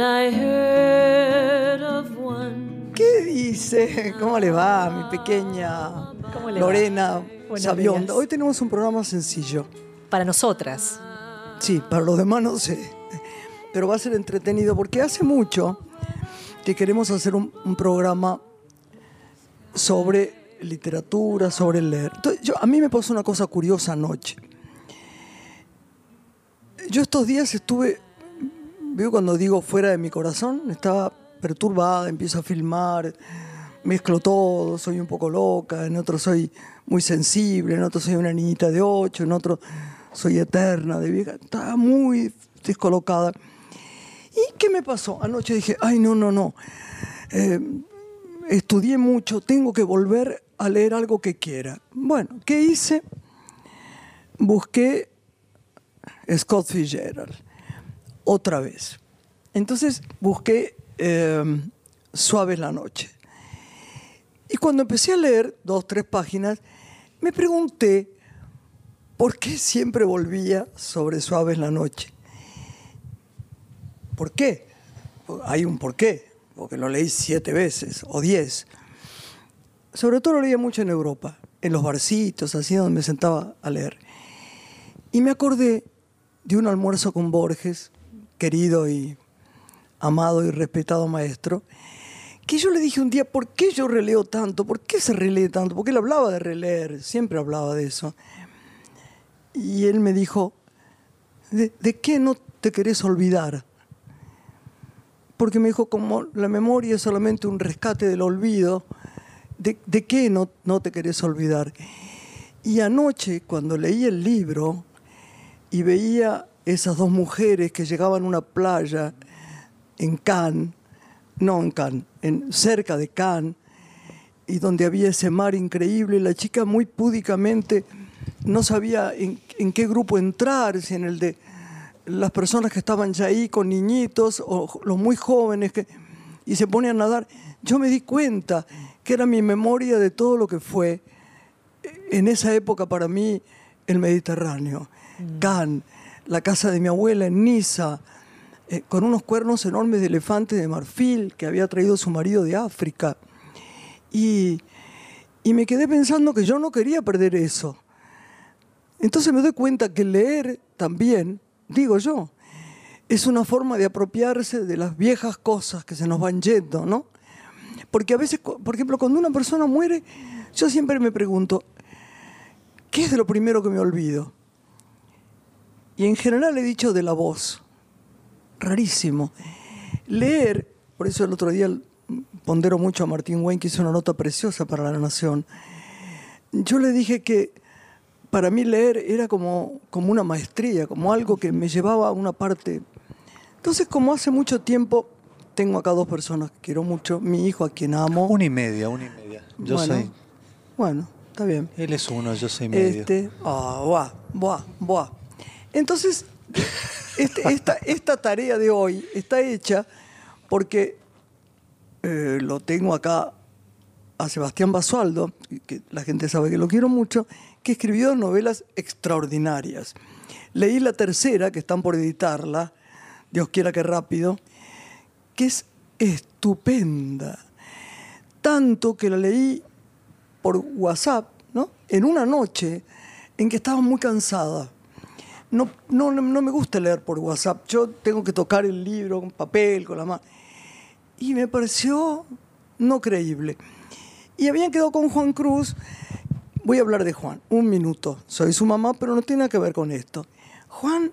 I heard of one. ¿Qué dice? ¿Cómo le va, mi pequeña Lorena Sabionda? Hoy tenemos un programa sencillo. Para nosotras. Sí, para los demás no sé. Pero va a ser entretenido porque hace mucho que queremos hacer un programa sobre literatura, sobre leer. Entonces, a mí me pasó una cosa curiosa anoche. Yo estos días estuve, veo cuando digo fuera de mi corazón, estaba perturbada, empiezo a filmar, mezclo todo, soy un poco loca, en otro soy muy sensible, en otro soy una niñita de 8, en otro soy eterna, de vieja. Estaba muy descolocada. ¿Y qué me pasó? Anoche dije, ay, no. Estudié mucho, tengo que volver a leer algo que quiera. Bueno, ¿qué hice? Busqué Scott Fitzgerald, otra vez. Entonces busqué Suave es la noche. Y cuando empecé a leer 2, 3 páginas, me pregunté por qué siempre volvía sobre Suave es la noche. ¿Por qué? Hay un por qué, porque lo leí 7 veces o 10. Sobre todo lo leía mucho en Europa, en los barcitos, así donde me sentaba a leer. Y me acordé de un almuerzo con Borges, querido y amado y respetado maestro, que yo le dije un día, ¿por qué yo releo tanto? ¿Por qué se relee tanto? Porque él hablaba de releer, siempre hablaba de eso. Y él me dijo, ¿de qué no te querés olvidar? Porque me dijo, como la memoria es solamente un rescate del olvido, ¿de qué no te querés olvidar? Y anoche, cuando leí el libro y veía esas 2 mujeres que llegaban a una playa en Cannes, no en Cannes, cerca de Cannes, y donde había ese mar increíble, y la chica muy púdicamente no sabía en qué grupo entrar, si en el de las personas que estaban ya ahí con niñitos o los muy jóvenes y se ponían a nadar. Yo me di cuenta que era mi memoria de todo lo que fue en esa época para mí el Mediterráneo. Cannes, la casa de mi abuela en Niza, con unos cuernos enormes de elefante de marfil que había traído su marido de África. Y me quedé pensando que yo no quería perder eso. Entonces me doy cuenta que leer también, digo yo, es una forma de apropiarse de las viejas cosas que se nos van yendo, ¿no? Porque a veces, por ejemplo, cuando una persona muere, yo siempre me pregunto, ¿qué es de lo primero que me olvido? Y en general he dicho de la voz. Rarísimo. Leer, por eso el otro día pondero mucho a Martín Wayne, que hizo una nota preciosa para La Nación. Yo le dije que para mí leer era como una maestría, como algo que me llevaba a una parte. Entonces, como hace mucho tiempo, tengo acá 2 personas que quiero mucho, mi hijo a quien amo. 1 y media. Yo soy... Bueno, está bien. Él es 1, yo soy medio. Buah. Entonces, esta tarea de hoy está hecha porque lo tengo acá a Sebastián Basualdo, que la gente sabe que lo quiero mucho, que escribió novelas extraordinarias. Leí la tercera, que están por editarla, Dios quiera que rápido, que es estupenda. Tanto que la leí por WhatsApp, ¿no? En una noche en que estaba muy cansada. No me gusta leer por WhatsApp. Yo tengo que tocar el libro con papel, con la mano. Y me pareció no creíble. Y habían quedado con Juan Cruz. Voy a hablar de Juan, 1 minuto. Soy su mamá, pero no tiene nada que ver con esto. Juan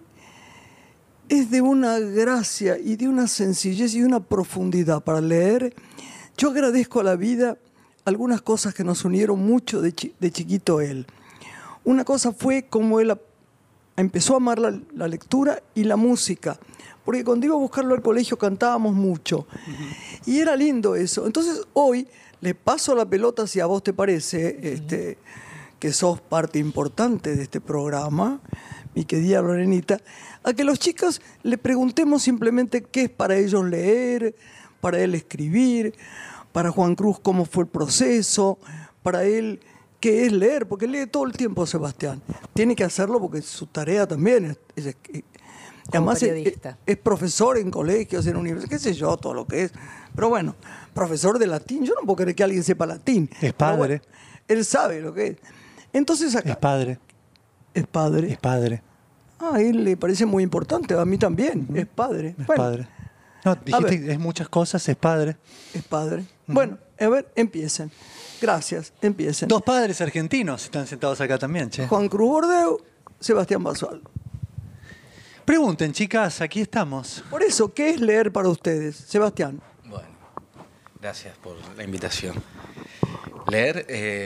es de una gracia y de una sencillez y de una profundidad para leer. Yo agradezco a la vida algunas cosas que nos unieron mucho de chiquito él. Una cosa fue cómo él empezó a amar la lectura y la música. Porque cuando iba a buscarlo al colegio cantábamos mucho. Y era lindo eso. Entonces hoy le paso la pelota, si a vos te parece, que sos parte importante de este programa, mi querida Lorenita, a que los chicos le preguntemos simplemente qué es para ellos leer, para él escribir, para Juan Cruz cómo fue el proceso, para él qué es leer, porque lee todo el tiempo Sebastián. Tiene que hacerlo porque su tarea también es Además periodista. es profesor en colegios, en universidades, qué sé yo, todo lo que es. Pero bueno, profesor de latín, yo no puedo creer que alguien sepa latín. Es padre. Bueno, él sabe lo que es. Entonces acá... Es padre. Es padre. Es padre. Ah, a él le parece muy importante, a mí también. Es padre. Es Bueno, padre. No, dijiste, es muchas cosas, es padre. es padre. Bueno, a ver, empiecen. Gracias, empiecen. 2 padres argentinos están sentados acá también, che. Juan Cruz Bordeu, Sebastián Basualdo. Pregunten, chicas, aquí estamos. Por eso, ¿qué es leer para ustedes? Sebastián. Bueno, gracias por la invitación. Leer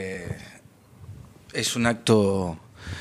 es un acto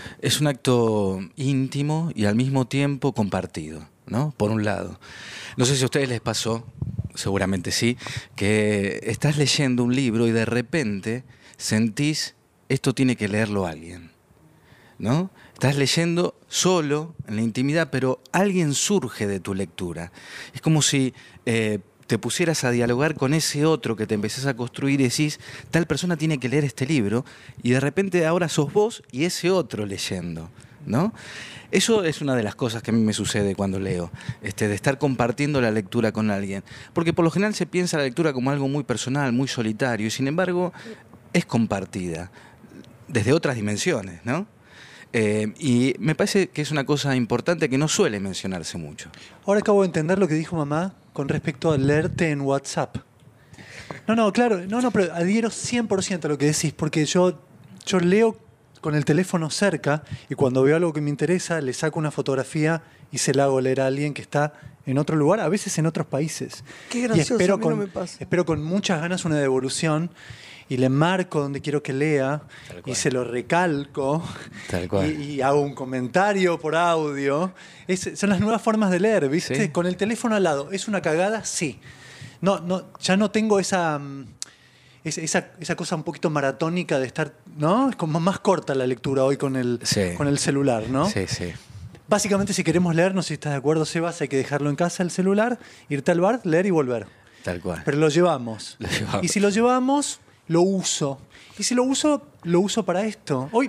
íntimo y al mismo tiempo compartido, ¿no? Por un lado. No sé si a ustedes les pasó, seguramente sí, que estás leyendo un libro y de repente sentís, esto tiene que leerlo alguien, ¿no? Estás leyendo solo, en la intimidad, pero alguien surge de tu lectura. Es como si te pusieras a dialogar con ese otro que te empezás a construir y decís, tal persona tiene que leer este libro, y de repente ahora sos vos y ese otro leyendo, ¿no? Eso es una de las cosas que a mí me sucede cuando leo, de estar compartiendo la lectura con alguien. Porque por lo general se piensa la lectura como algo muy personal, muy solitario, y sin embargo es compartida desde otras dimensiones, ¿no? Y me parece que es una cosa importante que no suele mencionarse mucho. Ahora acabo de entender lo que dijo mamá con respecto a leerte en WhatsApp. No, claro, pero adhiero 100% a lo que decís, porque yo leo con el teléfono cerca y cuando veo algo que me interesa le saco una fotografía y se la hago leer a alguien que está en otro lugar, a veces en otros países. Qué gracioso, y espero a mí no me pasa. espero con muchas ganas una devolución y le marco donde quiero que lea y se lo recalco. Tal cual. Y hago un comentario por audio. Son las nuevas formas de leer, ¿viste? Sí. Con el teléfono al lado. ¿Es una cagada? Sí. Ya no tengo esa cosa un poquito maratónica de estar, ¿no? Es como más corta la lectura hoy con el celular, ¿no? Sí, sí. Básicamente, si queremos leer, no sé si estás de acuerdo, Sebas, hay que dejarlo en casa el celular, irte al bar, leer y volver. Tal cual. Pero lo llevamos. Y si lo llevamos, lo uso. Y si lo uso para esto. Hoy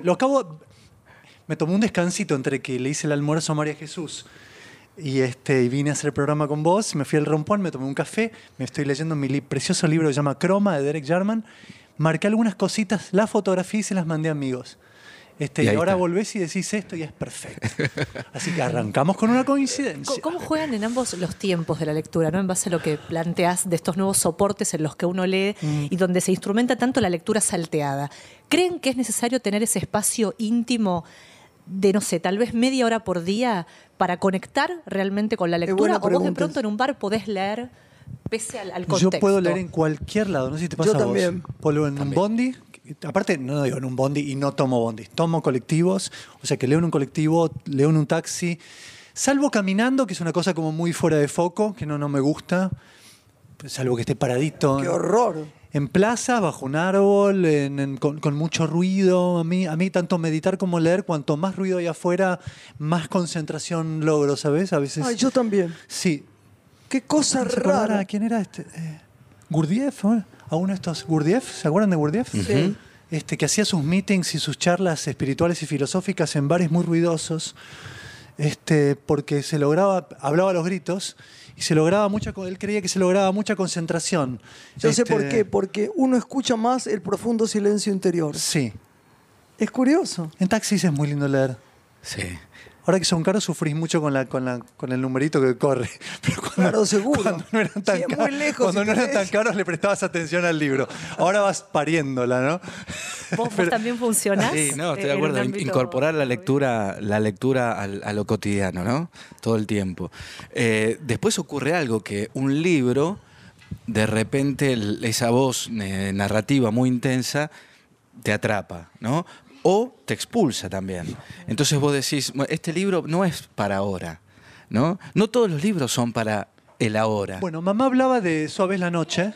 me tomé un descansito entre que le hice el almuerzo a María Jesús y vine a hacer el programa con vos, me fui al rompón, me tomé un café, me estoy leyendo mi precioso libro que se llama Croma, de Derek Jarman, marqué algunas cositas, las fotografié y se las mandé a amigos. Y ahora volvés y decís esto y es perfecto. Así que arrancamos con una coincidencia. ¿Cómo juegan en ambos los tiempos de la lectura, ¿no? En base a lo que planteás de estos nuevos soportes en los que uno lee y donde se instrumenta tanto la lectura salteada? ¿Creen que es necesario tener ese espacio íntimo de, no sé, tal vez media hora por día para conectar realmente con la lectura? ¿O vos de pronto en un bar podés leer pese al contexto? Yo puedo leer en cualquier lado, no sé si te pasa Yo a también. vos. Puedo leer en un bondi. Aparte, no digo en un bondi y no tomo bondis. Tomo colectivos, o sea que leo en un colectivo, leo en un taxi. Salvo caminando, que es una cosa como muy fuera de foco, que no me gusta. Salvo que esté paradito. ¡Qué horror! En plaza, bajo un árbol, con mucho ruido. A mí tanto meditar como leer, cuanto más ruido hay afuera, más concentración logro, ¿sabes? A veces... Ay, yo también. Sí. ¡Qué cosa rara! ¿Quién era este? Gurdjieff, ¿eh? A uno de estos Gurdjieff, ¿se acuerdan de Gurdjieff? Sí. Que hacía sus meetings y sus charlas espirituales y filosóficas en bares muy ruidosos, porque hablaba a los gritos y él creía que se lograba mucha concentración. Yo sé por qué, porque uno escucha más el profundo silencio interior. Sí. Es curioso. En taxis es muy lindo leer. Sí. Ahora que son caros sufrís mucho con el numerito que corre. Pero Claro, seguro. Cuando no eran tan Sí, es muy caros, lejos, cuando si no eran tenés- tan caros le prestabas atención al libro. Ahora vas pariéndola, ¿no? ¿Vos también funcionás? Sí, no, estoy de en un acuerdo. ámbito- Incorporar la lectura a lo cotidiano, ¿no? Todo el tiempo. Después ocurre algo, que un libro, de repente esa voz narrativa muy intensa te atrapa, ¿no? O te expulsa también. Entonces vos decís, bueno, este libro no es para ahora, ¿no? No todos los libros son para el ahora. Bueno, mamá hablaba de Suave es la noche.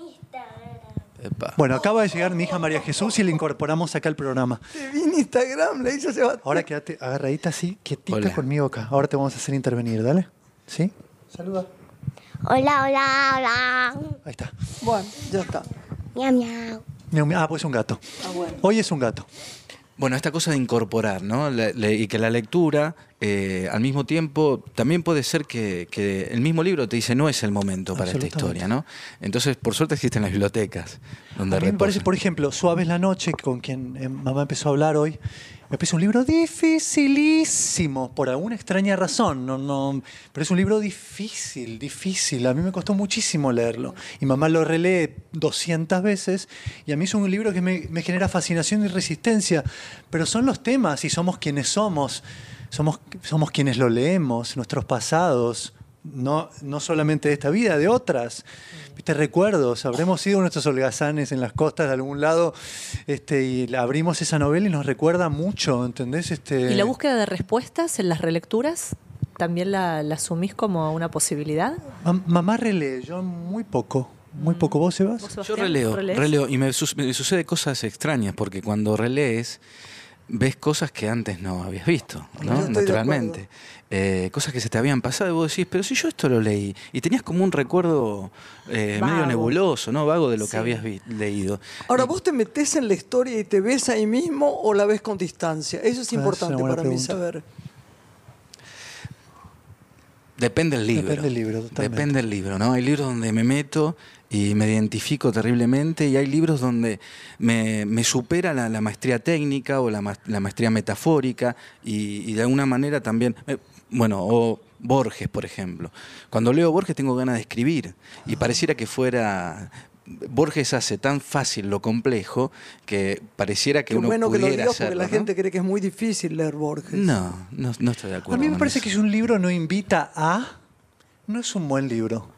Epa. Bueno, acaba de llegar mi hija María Jesús y le incorporamos acá al programa. Te vi en Instagram, le hizo Sebastián. Ahora quédate agarradita así, quietita Hola. conmigo acá. Ahora te vamos a hacer intervenir, ¿dale? ¿Sí? Saluda. Hola, hola, hola. Ahí está. Bueno, ya está. Miau, miau. Pues un gato. Ah, bueno. Hoy es un gato. Bueno, esta cosa de incorporar, ¿no? Y que la lectura, al mismo tiempo, también puede ser que el mismo libro te dice no es el momento para esta historia, ¿no? Entonces, por suerte existen las bibliotecas donde A mí me reposan. parece, por ejemplo, Suave es la noche, con quien mamá empezó a hablar hoy, me parece un libro dificilísimo, por alguna extraña razón. Pero es un libro difícil. A mí me costó muchísimo leerlo. Y mamá lo relee 200 veces. Y a mí es un libro que me genera fascinación y resistencia. Pero son los temas y somos quienes somos. Somos quienes lo leemos, nuestros pasados. No solamente de esta vida, de otras. ¿Viste? Recuerdos. Habremos sido nuestros holgazanes en las costas de algún lado y abrimos esa novela y nos recuerda mucho, ¿entendés? ¿Y la búsqueda de respuestas en las relecturas también la asumís como una posibilidad? Mamá relee, yo muy poco. ¿Vos, Sebas? Yo releo y me sucede cosas extrañas porque cuando relees ves cosas que antes no habías visto, ¿no? Naturalmente. Cosas que se te habían pasado y vos decís, pero si yo esto lo leí y tenías como un recuerdo medio nebuloso, ¿no? Vago de lo que habías leído. Ahora, ¿vos te metés en la historia y te ves ahí mismo o la ves con distancia? Eso es importante para mí saber. Depende del libro. Depende del libro, ¿no? Hay libros donde me meto y me identifico terriblemente y hay libros donde me supera la maestría técnica o la maestría metafórica y de alguna manera también, o Borges, por ejemplo. Cuando leo Borges tengo ganas de escribir y pareciera que fuera... Borges hace tan fácil lo complejo que pareciera que uno bueno pudiera que lo digas hacerlo, porque la ¿no? gente cree que es muy difícil leer Borges. No estoy de acuerdo. A mí me con parece eso. que si un libro no invita a, no es un buen libro.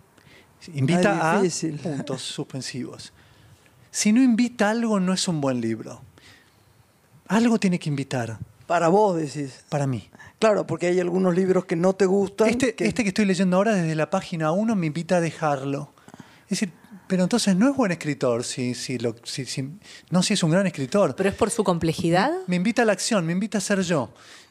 Invita a puntos suspensivos. Si no invita a algo, no es un buen libro. Algo tiene que invitar. Para vos decís. Para mí. Claro, porque hay algunos libros que no te gustan. Este que estoy leyendo ahora desde la página 1 me invita a dejarlo. Es decir, pero entonces no es buen escritor si es un gran escritor. ¿Pero es por su complejidad? Me invita a la acción, me invita a ser yo.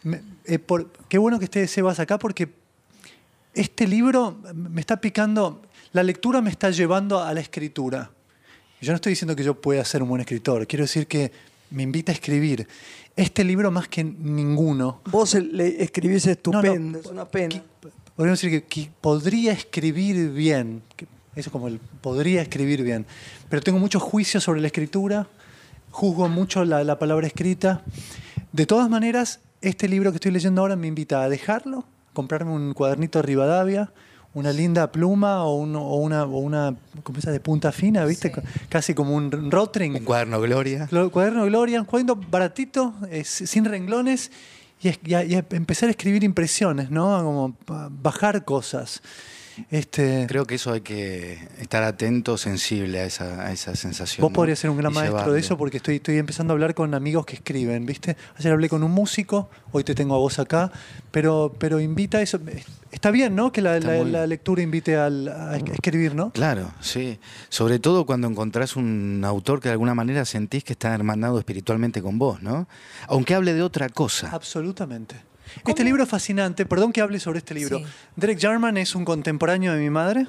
Qué bueno que esté Sebas acá porque este libro me está picando, la lectura me está llevando a la escritura. Yo no estoy diciendo que yo pueda ser un buen escritor, quiero decir que me invita a escribir. Este libro más que ninguno. Vos le escribís estupendo, es una pena. Podríamos decir que podría escribir bien. Eso es como podría escribir bien. Pero tengo muchos juicios sobre la escritura, juzgo mucho la palabra escrita. De todas maneras, este libro que estoy leyendo ahora me invita a dejarlo, comprarme un cuadernito de Rivadavia, una linda pluma o una como esa de punta fina, ¿viste? Sí. Casi como un Rotring. Un cuaderno Gloria. Cuaderno Gloria, un cuaderno baratito, sin renglones, y empezar a escribir impresiones, ¿no? Como bajar cosas. Creo que eso hay que estar atento, sensible a esa sensación. Vos podrías ser un gran maestro llevarlo. de eso porque estoy empezando a hablar con amigos que escriben, ¿viste? Ayer hablé con un músico, hoy te tengo a vos acá, pero invita a eso. Está bien, ¿no? Que la lectura invite a escribir, ¿no? Claro, sí. Sobre todo cuando encontrás un autor que de alguna manera sentís que está hermanado espiritualmente con vos, ¿no? Aunque hable de otra cosa. Absolutamente. ¿Cómo? Este libro es fascinante. Perdón que hable sobre este libro. Sí. Derek Jarman es un contemporáneo de mi madre.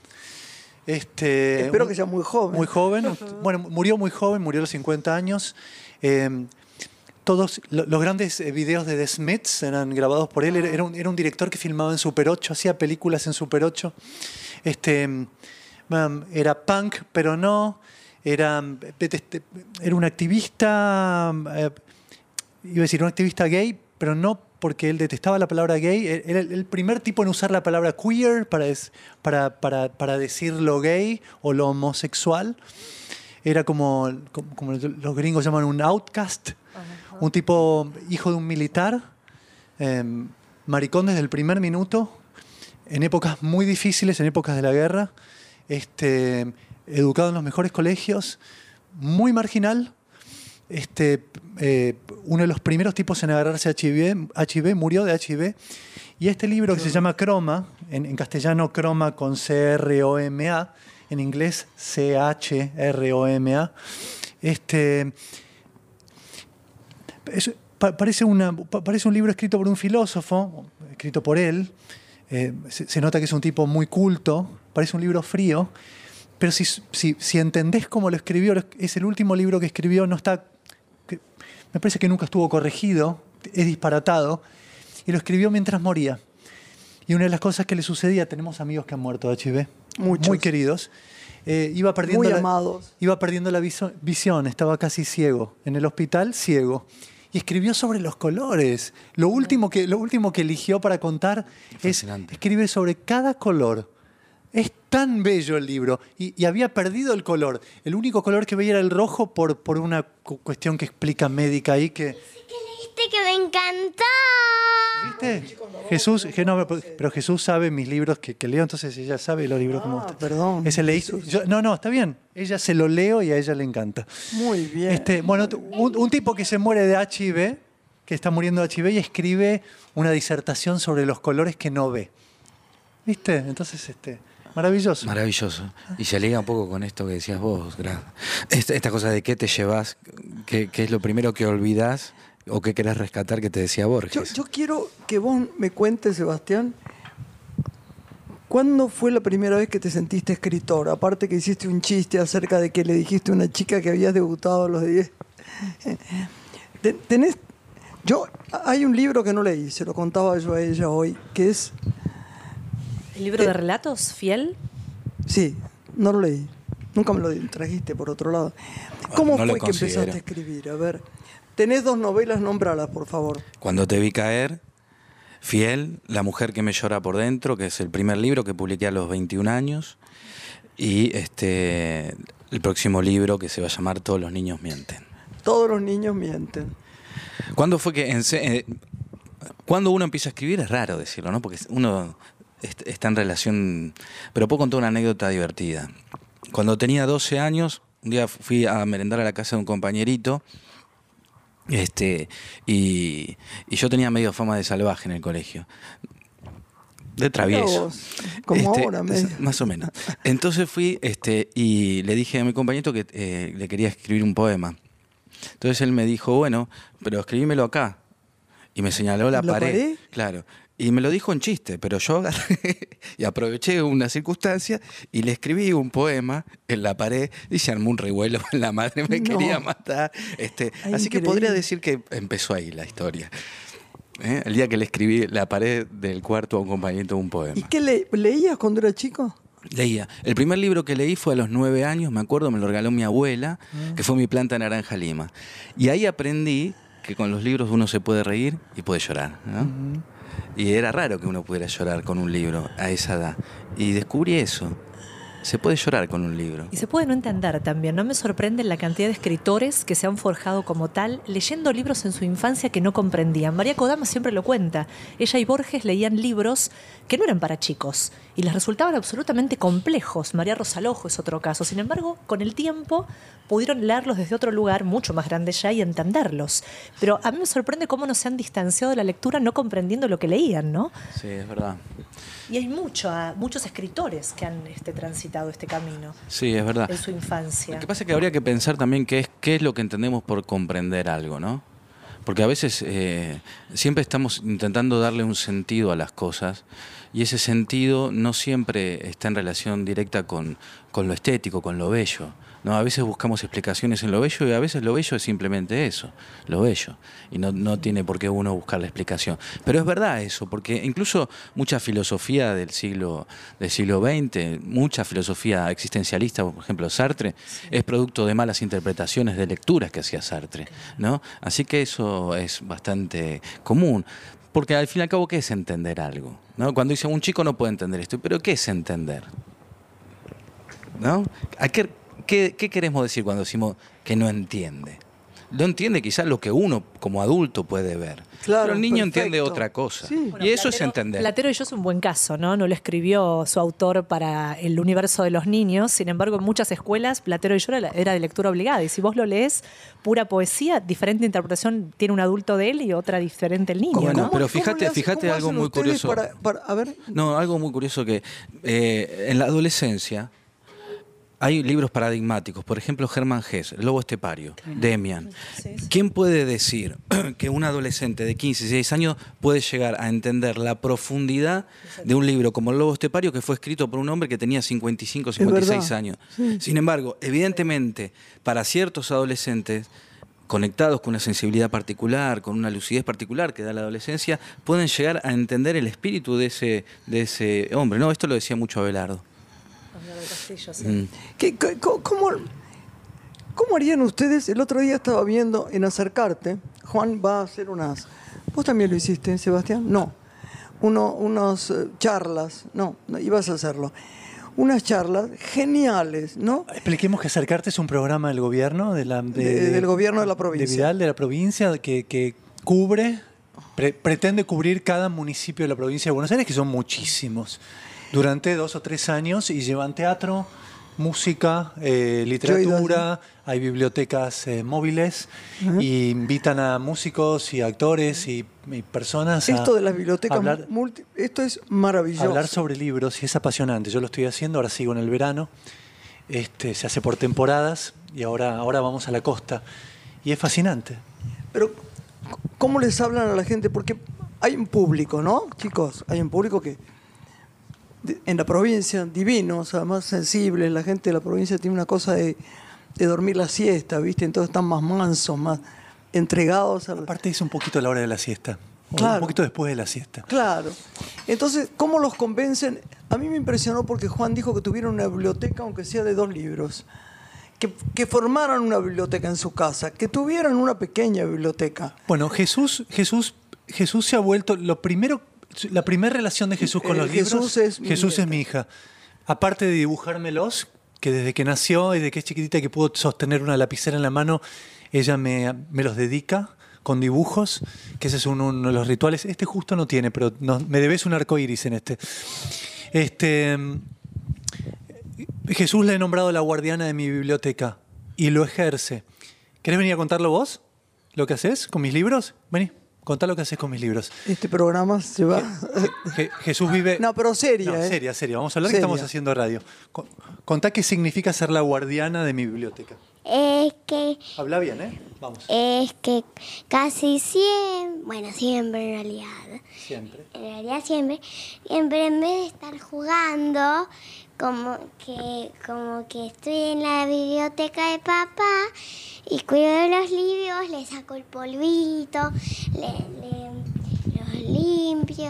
Espero que sea muy joven. Muy joven. Bueno, murió muy joven, murió a los 50 años. Todos los grandes videos de The Smiths eran grabados por él. Era un director que filmaba en Super 8, hacía películas en Super 8. Era punk, pero no. Era un activista, iba a decir un activista gay, pero no porque él detestaba la palabra gay. Era el primer tipo en usar la palabra queer para decir lo gay o lo homosexual. Era como los gringos llaman un outcast, un tipo hijo de un militar, maricón desde el primer minuto, en épocas muy difíciles, en épocas de la guerra, educado en los mejores colegios, muy marginal. Uno de los primeros tipos en agarrarse HIV, murió de HIV. Y este libro que se llama Croma, en castellano Croma con C-R-O-M-A, en inglés C-H-R-O-M-A, parece un libro escrito por un filósofo, escrito por él. Se nota que es un tipo muy culto, parece un libro frío, pero si entendés cómo lo escribió, es el último libro que escribió, no está que me parece que nunca estuvo corregido, es disparatado, y lo escribió mientras moría. Y una de las cosas que le sucedía, tenemos amigos que han muerto de HIV, Muchos. muy queridos, iba perdiendo Muy amados. Iba perdiendo la visión, estaba casi ciego, en el hospital ciego. Y escribió sobre los colores. Lo último que eligió para contar es escribe sobre cada color. Es tan bello el libro. Y había perdido el color. El único color que veía era el rojo por una cuestión que explica médica ahí que... ¿Qué leíste que me encantó? ¿Viste? Jesús, pero Jesús sabe mis libros que leo, entonces ella sabe los libros que me gustan. Perdón. Ese leí, no, está bien. Ella se lo leo y a ella le encanta. Muy bien. Bueno, un tipo que se muere de HIV, que está muriendo de HIV y escribe una disertación sobre los colores que no ve. ¿Viste? Entonces, maravilloso. Maravilloso. Y se liga un poco con esto que decías vos, esta cosa de qué te llevas, qué es lo primero que olvidás o qué querés rescatar que te decía Borges. Yo quiero que vos me cuentes, Sebastián, ¿cuándo fue la primera vez que te sentiste escritor? Aparte que hiciste un chiste acerca de que le dijiste a una chica que habías debutado a los 10. Hay un libro que no leí, se lo contaba yo a ella hoy, que es... ¿El libro de relatos, Fiel? Sí, no lo leí. Nunca me lo trajiste, por otro lado. ¿Cómo no lo fue que empezaste considero. a escribir? A ver, tenés 2 novelas, nómbralas, por favor. Cuando te vi caer, Fiel, La mujer que me llora por dentro, que es el primer libro que publiqué a los 21 años, y el próximo libro que se va a llamar Todos los niños mienten. Todos los niños mienten. ¿Cuándo fue que cuando uno empieza a escribir es raro decirlo, ¿no? Porque uno está en relación... Pero puedo contar una anécdota divertida. Cuando tenía 12 años, un día fui a merendar a la casa de un compañerito, y yo tenía medio fama de salvaje en el colegio. De travieso. Como ahora, medio. Más o menos. Entonces fui y le dije a mi compañero que le quería escribir un poema. Entonces él me dijo, bueno, pero escribímelo acá. Y me señaló la pared. Claro. Y me lo dijo en chiste, pero yo agarré y aproveché una circunstancia y le escribí un poema en la pared y se armó un revuelo, la madre me quería matar. Así que podría decir que empezó ahí la historia. El día que le escribí la pared del cuarto a un compañero un poema. ¿Y qué leías cuando era chico? Leía. El primer libro que leí fue a los 9 años, me acuerdo, me lo regaló mi abuela, que fue Mi planta naranja lima. Y ahí aprendí que con los libros uno se puede reír y puede llorar, ¿no? Y era raro que uno pudiera llorar con un libro a esa edad. Y descubrí eso. Se puede llorar con un libro. Y se puede no entender también. No me sorprende la cantidad de escritores que se han forjado como tal, leyendo libros en su infancia que no comprendían. María Kodama siempre lo cuenta. Ella y Borges leían libros que no eran para chicos y les resultaban absolutamente complejos. María Rosalojo es otro caso. Sin embargo, con el tiempo pudieron leerlos desde otro lugar, mucho más grande ya, y entenderlos. Pero a mí me sorprende cómo no se han distanciado de la lectura no comprendiendo lo que leían, ¿no? Sí, es verdad. Y hay muchos escritores que han transitado este camino. Sí, es verdad. En su infancia. Lo que pasa es que habría que pensar también qué es lo que entendemos por comprender algo, ¿no? Porque a veces siempre estamos intentando darle un sentido a las cosas y ese sentido no siempre está en relación directa con lo estético, con lo bello, ¿no? A veces buscamos explicaciones en lo bello y a veces lo bello es simplemente eso, lo bello. Y no tiene por qué uno buscar la explicación. Pero es verdad eso, porque incluso mucha filosofía del siglo XX, mucha filosofía existencialista, por ejemplo Sartre, es producto de malas interpretaciones de lecturas que hacía Sartre, ¿no? Así que eso es bastante común. Porque al fin y al cabo, ¿qué es entender algo? ¿No? Cuando dice un chico no puede entender esto, pero ¿qué es entender? ¿No? ¿Qué queremos decir cuando decimos que no entiende? No entiende quizás lo que uno como adulto puede ver. Claro, pero el niño perfecto. entiende otra cosa. Sí. Bueno, y eso es entender. Platero y yo es un buen caso, ¿no? No lo escribió su autor para el universo de los niños. Sin embargo, en muchas escuelas, Platero y yo era de lectura obligada. Y si vos lo lees, pura poesía, diferente interpretación tiene un adulto de él y otra diferente el niño. Bueno, ¿no? pero fíjate algo muy curioso. A ver. No, algo muy curioso que en la adolescencia hay libros paradigmáticos, por ejemplo Germán Hesse, El lobo estepario, Demian. Sí. ¿Quién puede decir que un adolescente de 15, 16 años puede llegar a entender la profundidad de un libro como El lobo estepario que fue escrito por un hombre que tenía 55, 56 años? Sí. Sin embargo, evidentemente, para ciertos adolescentes conectados con una sensibilidad particular, con una lucidez particular que da la adolescencia, pueden llegar a entender el espíritu de ese hombre, ¿no? Esto lo decía mucho Abelardo. ¿Cómo harían ustedes? El otro día estaba viendo en Acercarte, Juan va a hacer unas... ¿Vos también lo hiciste, Sebastián? No. Unas charlas, no, ibas a hacerlo. Unas charlas geniales, ¿no? Expliquemos que Acercarte es un programa del gobierno, del gobierno de la provincia. De Vidal, de la provincia, que cubre, pretende cubrir cada municipio de la provincia de Buenos Aires, que son muchísimos, durante 2 o 3 años, y llevan teatro, música, literatura, hay bibliotecas móviles, y invitan a músicos y actores y personas esto de las bibliotecas esto es maravilloso. Hablar sobre libros, y es apasionante. Yo lo estoy haciendo, ahora sigo en el verano, se hace por temporadas, y ahora vamos a la costa, y es fascinante. Pero, ¿cómo les hablan a la gente? Porque hay un público, ¿no, chicos? Hay un público que en la provincia, divinos, además sensibles, la gente de la provincia tiene una cosa de dormir la siesta, ¿viste? Entonces están más mansos, más entregados. Aparte es un poquito a la hora de la siesta, claro. Un poquito después de la siesta. Claro. Entonces, ¿cómo los convencen? A mí me impresionó porque Juan dijo que tuvieron una biblioteca, aunque sea de 2 libros, que formaran una biblioteca en su casa, que tuvieran una pequeña biblioteca. Bueno, Jesús se ha vuelto la primera relación de Jesús con los libros. Jesús es mi hija. Aparte de dibujármelos, que desde que nació y desde que es chiquitita que pudo sostener una lapicera en la mano, ella me los dedica con dibujos, que ese es uno de los rituales. Este justo no tiene, pero me debes un arco iris en este. Jesús le he nombrado la guardiana de mi biblioteca y lo ejerce. ¿Querés venir a contarlo vos? ¿Lo que haces con mis libros? Vení. Contá lo que haces con mis libros. Este programa se va... Jesús vive... No, pero seria. No, seria. Vamos a hablar que estamos haciendo radio. Contá qué significa ser la guardiana de mi biblioteca. Es que... Habla bien, ¿eh? Vamos. Es que casi siempre... Bueno, siempre en realidad. Siempre. En realidad siempre en vez de estar jugando... Como que estoy en la biblioteca de papá y cuido de los libros, le saco el polvito, los limpio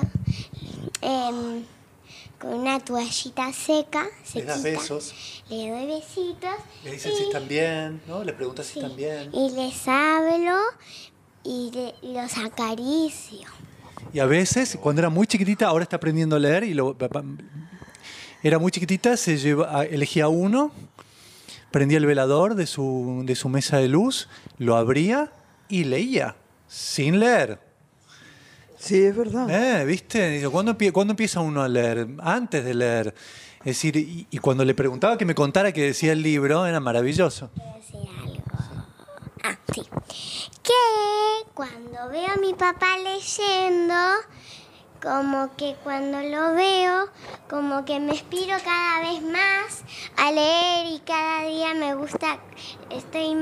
con una toallita seca. Le das besos. Le doy besitos. Le dices si están bien, ¿no? Le preguntas si están bien. Y les hablo y los acaricio. Y a veces, cuando era muy chiquitita, ahora está aprendiendo a leer y era muy chiquitita, elegía uno, prendía el velador de su mesa de luz, lo abría y leía, sin leer. Sí, es verdad. ¿Viste? ¿Cuándo empieza uno a leer? Antes de leer. Es decir, y cuando le preguntaba que me contara qué decía el libro, era maravilloso. ¿Puedo decir algo? Sí. Que cuando veo a mi papá leyendo... Como que cuando lo veo, como que me inspiro cada vez más a leer y cada día me gusta, estoy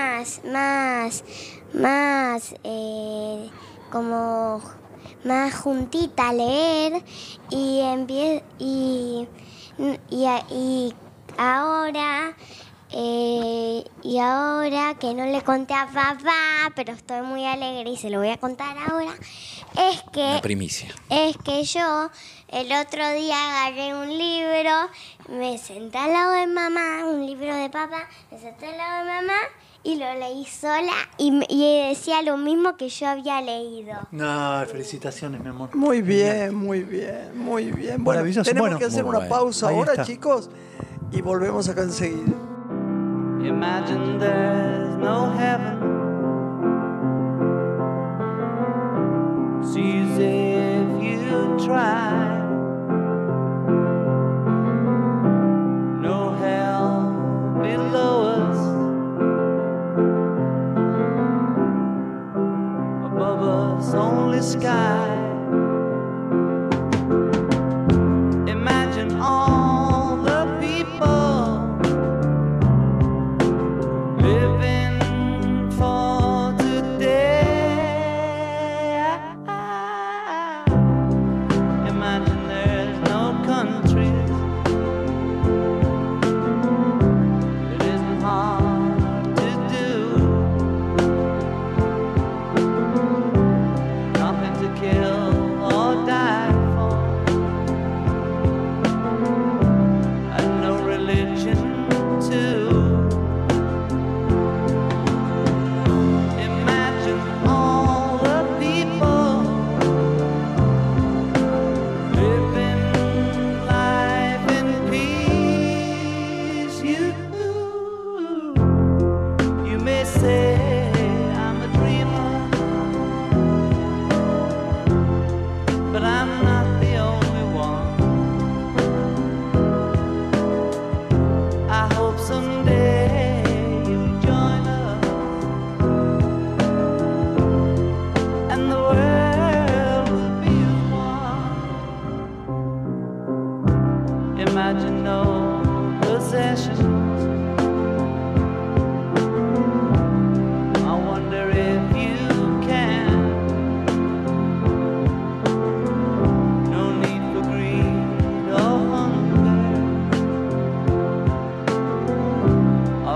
como más juntita a leer y ahora que no le conté a papá, pero estoy muy alegre y se lo voy a contar ahora, es que... Una primicia. Es que yo el otro día agarré un libro, me senté al lado de mamá, un libro de papá, me senté al lado de mamá y lo leí sola y decía lo mismo que yo había leído. No, felicitaciones, mi amor. Muy bien, muy bien, muy bien. Bueno, maravilloso. Tenemos que hacer una pausa Ahí ahora, está. chicos, y volvemos acá enseguida. Imagine there's no heaven. It's easy if you try. No hell below us. Above us only sky. Imagine all the people living for today. Imagine there's no countries. It isn't hard to do.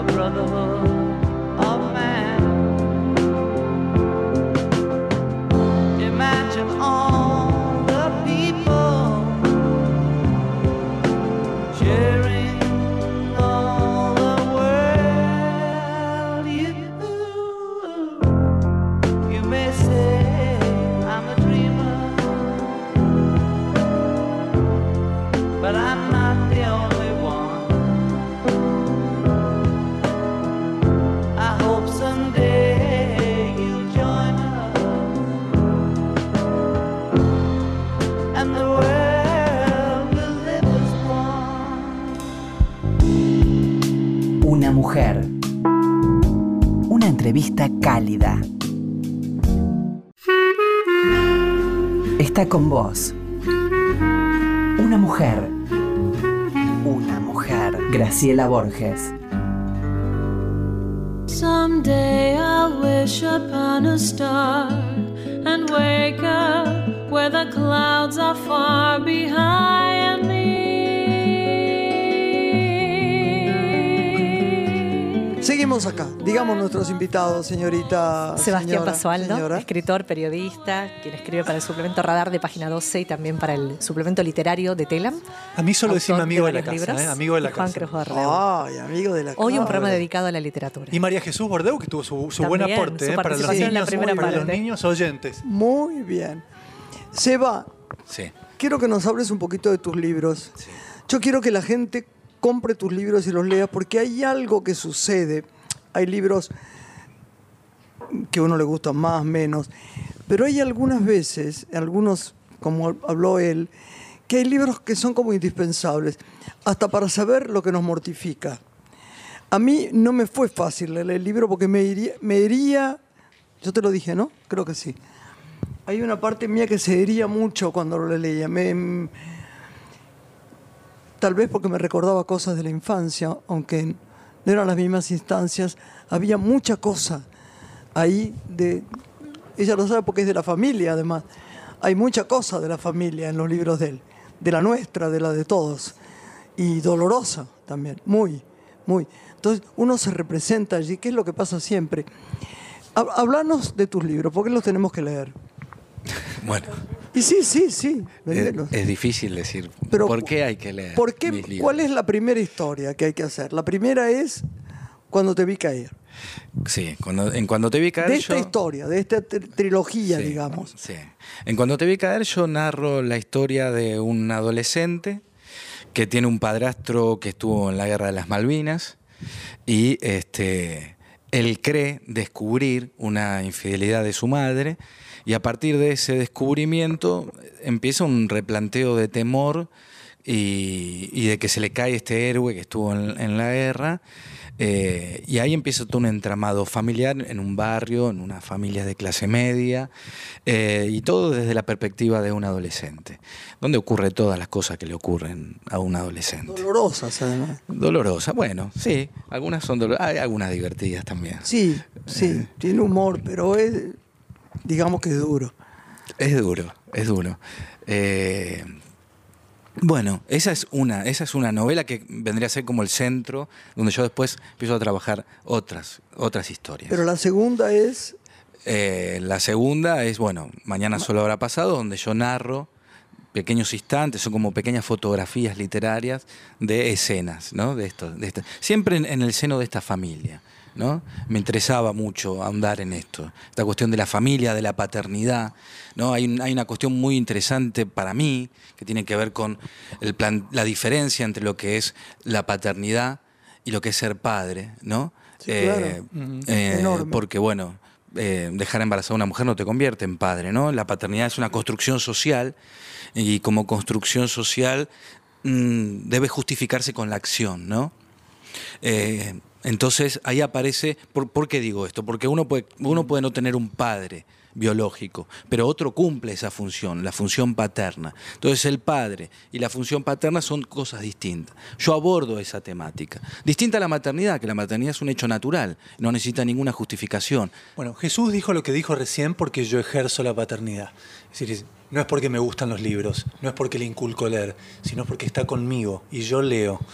brotherhood of man. Imagine all the people sharing all the world. You may say I'm a dreamer, but I'm not the only one. I hope someday you'll join us, and the world will live as one. Una mujer. Una entrevista cálida. Está con vos. Una mujer. Una mujer. Graciela Borges. Someday I'll wish upon a star and wake up where the clouds are far behind me. Seguimos acá. Digamos nuestros invitados, señorita. Sebastián señora, Basualdo, señora. escritor, periodista, quien escribe para el suplemento Radar de Página 12 y también para el suplemento literario de Telam. A mí solo decime Autor amigo de la varios casa, libros. amigo de la Y Juan casa. Cruz Bordeaux. Ay, amigo de la Hoy un casa. programa dedicado a la literatura. Y María Jesús Bordeaux, que tuvo su buen También, aporte su para los participación en la niños, primera para los parte. niños oyentes. Muy bien. Seba, Sí. quiero que nos hables un poquito de tus libros. Sí. Yo quiero que la gente compre tus libros y los lea porque hay algo que sucede. Hay libros que a uno le gustan más, menos, pero hay algunas veces, algunos, como habló él, que hay libros que son como indispensables, hasta para saber lo que nos mortifica. A mí no me fue fácil leer el libro porque me hería, yo te lo dije, ¿no? Creo que sí. Hay una parte mía que se hería mucho cuando lo leía. Tal vez porque me recordaba cosas de la infancia, aunque no eran las mismas instancias. Había mucha cosa ahí de... Ella lo sabe porque es de la familia, además. Hay mucha cosa de la familia en los libros de él. De la nuestra, de la de todos. Y dolorosa también, muy, muy. Entonces, uno se representa allí, que es lo que pasa siempre. Háblanos de tus libros, ¿por qué los tenemos que leer? Bueno, Y sí, léelos. es difícil decir Pero, por qué hay que leer ¿por qué? mis libros. ¿Cuál es la primera historia que hay que hacer? La primera es Cuando te vi caer. Sí, en Cuando te vi caer De esta yo... historia, de esta trilogía, Sí, digamos. Sí. En Cuando te vi caer yo narro la historia de un adolescente que tiene un padrastro que estuvo en la Guerra de las Malvinas y él cree descubrir una infidelidad de su madre y a partir de ese descubrimiento empieza un replanteo de temor y de que se le cae este héroe que estuvo en la guerra. Y ahí empieza todo un entramado familiar en un barrio, en una familia de clase media, y todo desde la perspectiva de un adolescente, donde ocurre todas las cosas que le ocurren a un adolescente. Dolorosas, además. Dolorosa, bueno, sí, algunas son dolorosas, hay algunas divertidas también. Sí, tiene humor, pero es, digamos que es duro. Es duro, es duro. Bueno, esa es una novela que vendría a ser como el centro, donde yo después empiezo a trabajar otras historias. Pero la segunda es... La segunda es, bueno, Mañana solo habrá pasado, donde yo narro pequeños instantes, son como pequeñas fotografías literarias de escenas, ¿no? Siempre en el seno de esta familia, ¿no? Me interesaba mucho ahondar en esto, esta cuestión de la familia, de la paternidad, ¿no? Hay una cuestión muy interesante para mí que tiene que ver con la diferencia entre lo que es la paternidad y lo que es ser padre, ¿no? Sí, claro. Enorme. Porque, bueno, dejar embarazada a una mujer no te convierte en padre, ¿no? La paternidad es una construcción social y como construcción social debe justificarse con la acción, ¿no? Entonces ahí aparece, ¿por qué digo esto? Porque uno puede no tener un padre biológico, pero otro cumple esa función, la función paterna. Entonces el padre y la función paterna son cosas distintas. Yo abordo esa temática. Distinta a la maternidad, que la maternidad es un hecho natural, no necesita ninguna justificación. Bueno, Jesús dijo lo que dijo recién porque yo ejerzo la paternidad. Es decir, no es porque me gustan los libros, no es porque le inculco leer, sino porque está conmigo y yo leo.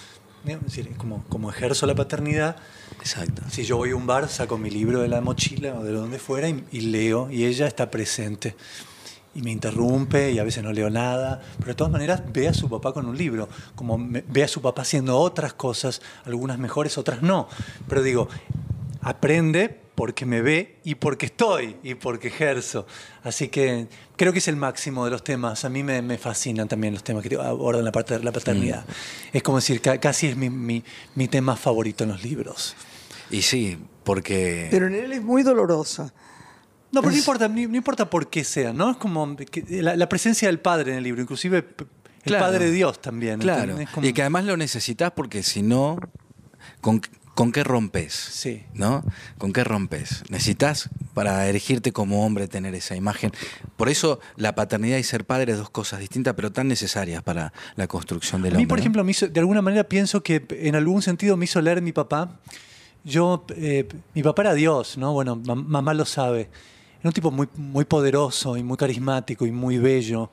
Es decir, como ejerzo la paternidad. Exacto. Si yo voy a un bar, saco mi libro de la mochila o de donde fuera y leo, y ella está presente. Y me interrumpe y a veces no leo nada, pero de todas maneras ve a su papá con un libro, ve a su papá haciendo otras cosas, algunas mejores, otras no. Pero digo, aprende porque me ve y porque estoy y porque ejerzo. Así que creo que es el máximo de los temas. A mí me fascinan también los temas que abordan la paternidad. Es como decir, casi es mi tema favorito en los libros. Y sí, porque... Pero en él es muy dolorosa. No, pero no importa por qué sea, ¿no? Es como la presencia del padre en el libro, inclusive el Padre de Dios también. Claro, como... y que además lo necesitas porque si no, ¿con qué rompes? Sí. ¿No? ¿Con qué rompes? Necesitas para erigirte como hombre tener esa imagen. Por eso la paternidad y ser padre es dos cosas distintas, pero tan necesarias para la construcción del hombre. A mí, por ejemplo, de alguna manera pienso que en algún sentido me hizo leer mi papá. Mi papá era Dios, ¿no? Bueno, mamá lo sabe. Era un tipo muy, muy poderoso y muy carismático y muy bello.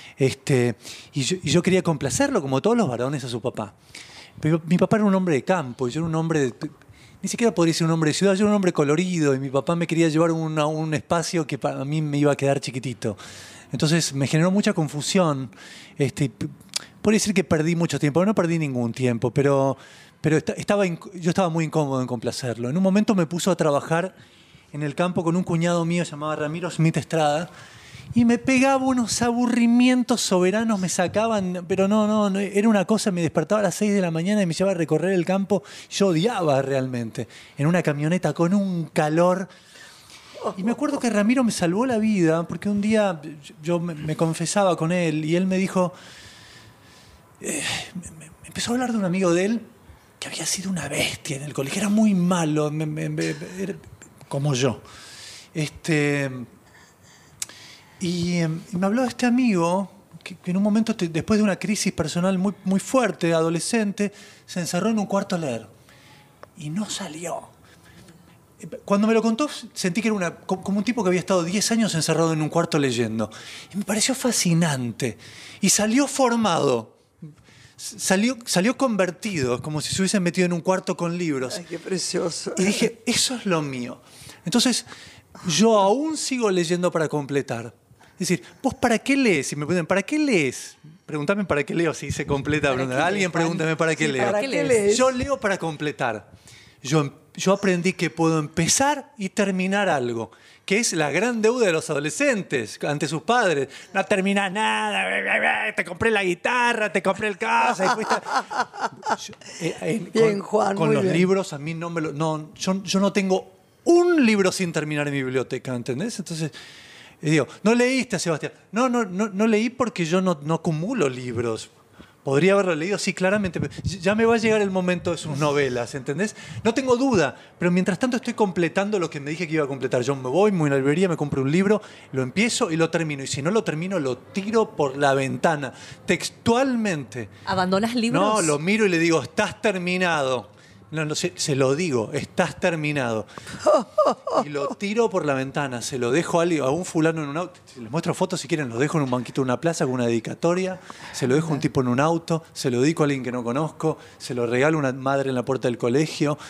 Y yo quería complacerlo, como todos los varones, a su papá. Pero mi papá era un hombre de campo y yo era un hombre... Ni siquiera podría ser un hombre de ciudad, yo era un hombre colorido y mi papá me quería llevar a un espacio que para mí me iba a quedar chiquitito. Entonces me generó mucha confusión. Podría decir que perdí mucho tiempo. No perdí ningún tiempo, pero yo estaba muy incómodo en complacerlo. En un momento me puso a trabajar en el campo con un cuñado mío llamado Ramiro Smith Estrada y me pegaba unos aburrimientos soberanos, me sacaban, pero no, era una cosa, me despertaba a las 6 de la mañana y me llevaba a recorrer el campo. Yo odiaba realmente, en una camioneta con un calor. Y me acuerdo que Ramiro me salvó la vida porque un día yo me confesaba con él y él me dijo, me empezó a hablar de un amigo de él que había sido una bestia en el colegio, era muy malo, era como yo. Y me habló de este amigo que en un momento, después de una crisis personal muy, muy fuerte, adolescente, se encerró en un cuarto a leer. Y no salió. Cuando me lo contó, sentí que era como un tipo que había estado 10 años encerrado en un cuarto leyendo. Y me pareció fascinante. Y salió formado. Salió convertido, como si se hubiesen metido en un cuarto con libros. Ay, qué precioso. Y dije, eso es lo mío. Entonces, yo aún sigo leyendo para completar. Es decir, ¿vos para qué lees? Si me preguntan, ¿para qué lees? Pregúntame para qué leo, si se completa. Alguien pregúntame para qué leo. ¿Para qué lees? Yo leo para completar. Yo aprendí que puedo empezar y terminar algo, que es la gran deuda de los adolescentes ante sus padres. No terminas nada, te compré la guitarra, te compré el casa. Y fuiste... Bien, Juan, con muy los bien. libros, a mí yo no tengo un libro sin terminar en mi biblioteca, ¿entendés? Entonces, digo, ¿no leíste a Sebastián? No leí porque yo no acumulo libros. Podría haberlo leído, sí, claramente. Pero ya me va a llegar el momento de sus novelas, ¿entendés? No tengo duda, pero mientras tanto estoy completando lo que me dije que iba a completar. Yo me voy a una librería, me compro un libro, lo empiezo y lo termino. Y si no lo termino, lo tiro por la ventana. Textualmente. ¿Abandonás libros? No, lo miro y le digo, estás terminado. No sé, se lo digo, estás terminado. Y lo tiro por la ventana, se lo dejo a un fulano en un auto. Les muestro fotos si quieren, lo dejo en un banquito de una plaza con una dedicatoria, se lo dejo a un tipo en un auto, se lo dedico a alguien que no conozco, se lo regalo a una madre en la puerta del colegio,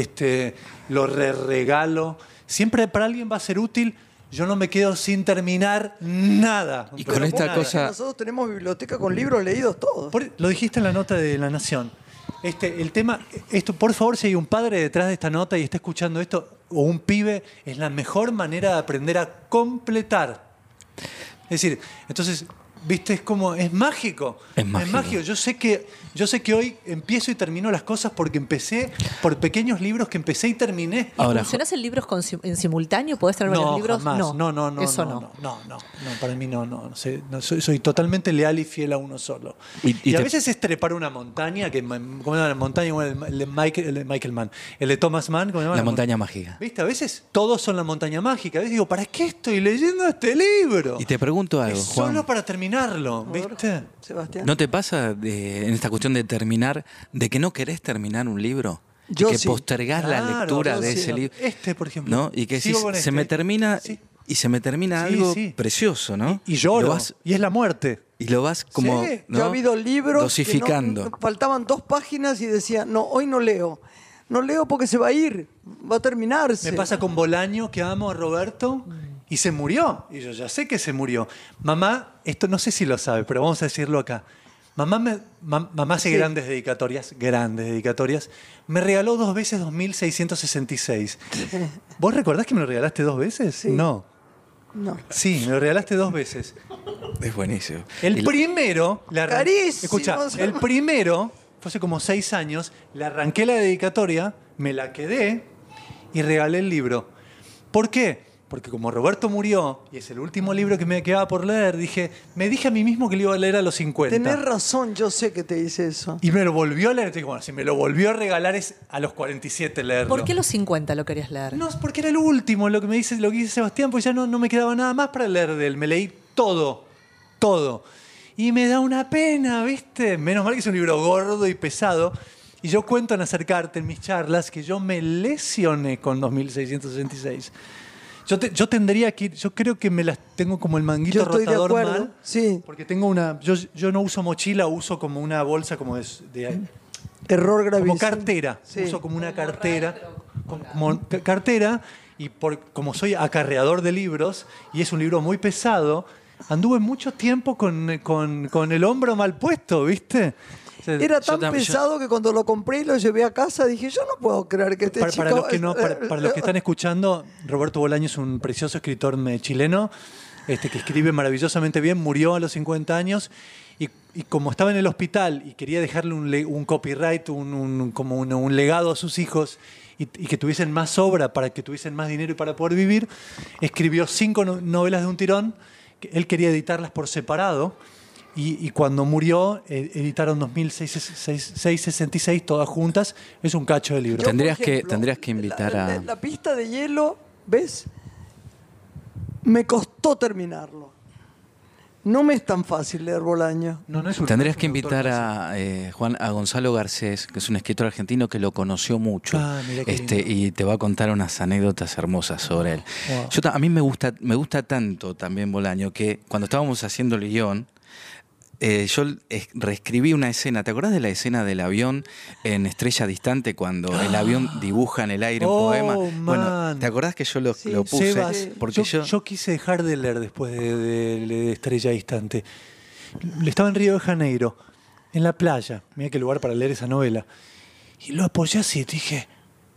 lo regalo. Siempre para alguien va a ser útil. Yo no me quedo sin terminar nada. Y con esta cosa... Nosotros tenemos biblioteca con libros leídos todos. Lo dijiste en la nota de La Nación. El tema, por favor, si hay un padre detrás de esta nota y está escuchando esto, o un pibe, es la mejor manera de aprender a completar. Es decir, entonces, ¿viste? Es mágico. Es mágico. Yo sé que hoy empiezo y termino las cosas porque empecé por pequeños libros que empecé y terminé. Ahora, ¿funcionás en libros en simultáneo? ¿Podés traer varios libros? Jamás. No. Eso no, para mí no. Soy totalmente leal y fiel a uno solo. Y a veces es trepar una montaña, ¿cómo se llama la montaña? El de Michael Mann. El de Thomas Mann, ¿cómo se llama? La montaña mágica. ¿Viste? A veces todos son la montaña mágica. A veces digo, ¿para qué estoy leyendo este libro? Y te pregunto algo, es Juan. solo para terminarlo, ¿viste? Sebastián. ¿No te pasa en esta cuestión de terminar, de que no querés terminar un libro? Yo y que sí. postergás la lectura de ese libro. Por ejemplo. ¿No? Y que se me termina... Sí. Y se me termina Sí, algo sí. precioso, ¿no? Y lloro. Y es la muerte. Y lo vas como Sí, ¿no? yo he habido libros dosificando. que faltaban 2 páginas y decía, no, hoy no leo. No leo porque se va a ir, va a terminarse. Me pasa con Bolaño, que amo a Roberto, y se murió. Y yo ya sé que se murió. Mamá, esto no sé si lo sabe, pero vamos a decirlo acá. Mamá hace grandes dedicatorias. Me regaló 2 veces 2666. ¿Vos recordás que me lo regalaste 2 veces? Sí. No. No. Sí, me lo regalaste 2 veces. Es buenísimo. El primero... Carísimo. Escucha, el primero, fue hace como 6 años, le arranqué la dedicatoria, me la quedé y regalé el libro. ¿Por qué? Porque como Roberto murió, y es el último libro que me quedaba por leer, me dije a mí mismo que lo iba a leer a los 50. Tenés razón, yo sé que te dice eso. Y me lo volvió a leer. Entonces, bueno, si me lo volvió a regalar es a los 47 leerlo. ¿Por qué a los 50 lo querías leer? No, es porque era el último, lo que dice Sebastián, pues ya no me quedaba nada más para leer de él. Me leí todo. Y me da una pena, ¿viste? Menos mal que es un libro gordo y pesado. Y yo cuento en Acercarte, en mis charlas, que yo me lesioné con 2666. Yo tendría que ir, yo creo que me las tengo como el manguito Yo estoy de rotador acuerdo, mal. sí. Porque tengo yo no uso mochila, uso como una bolsa como de Error gravísimo. como cartera. Sí. Uso como una cartera. Como cartera, y como soy acarreador de libros, y es un libro muy pesado, anduve mucho tiempo con el hombro mal puesto, ¿viste? O sea, Era tan pesado que cuando lo compré y lo llevé a casa dije, yo no puedo creer que este chico... para los que están escuchando, Roberto Bolaño es un precioso escritor chileno que escribe maravillosamente bien, murió a los 50 años y como estaba en el hospital y quería dejarle un copyright, como un legado a sus hijos y que tuviesen más obra para que tuviesen más dinero y para poder vivir, escribió 5 novelas de un tirón, que él quería editarlas por separado. Y cuando murió, editaron 2666 todas juntas. Es un cacho de libro. Tendrías que invitar a... La pista de hielo, ¿ves? Me costó terminarlo. No me es tan fácil leer Bolaño. No es un Tendrías que autor invitar fácil. a Gonzalo Garcés, que es un escritor argentino que lo conoció mucho, Mira qué lindo. y te va a contar unas anécdotas hermosas sobre él. Wow. A mí me gusta tanto también Bolaño que cuando estábamos haciendo el guión, yo reescribí una escena. ¿Te acordás de la escena del avión en Estrella Distante cuando el avión dibuja en el aire un poema? Bueno, ¿te acordás que yo lo puse? Sebas, Porque yo quise dejar de leer después de Estrella Distante. Estaba en Río de Janeiro, en la playa. Mira qué lugar para leer esa novela. Y lo apoyé así y dije,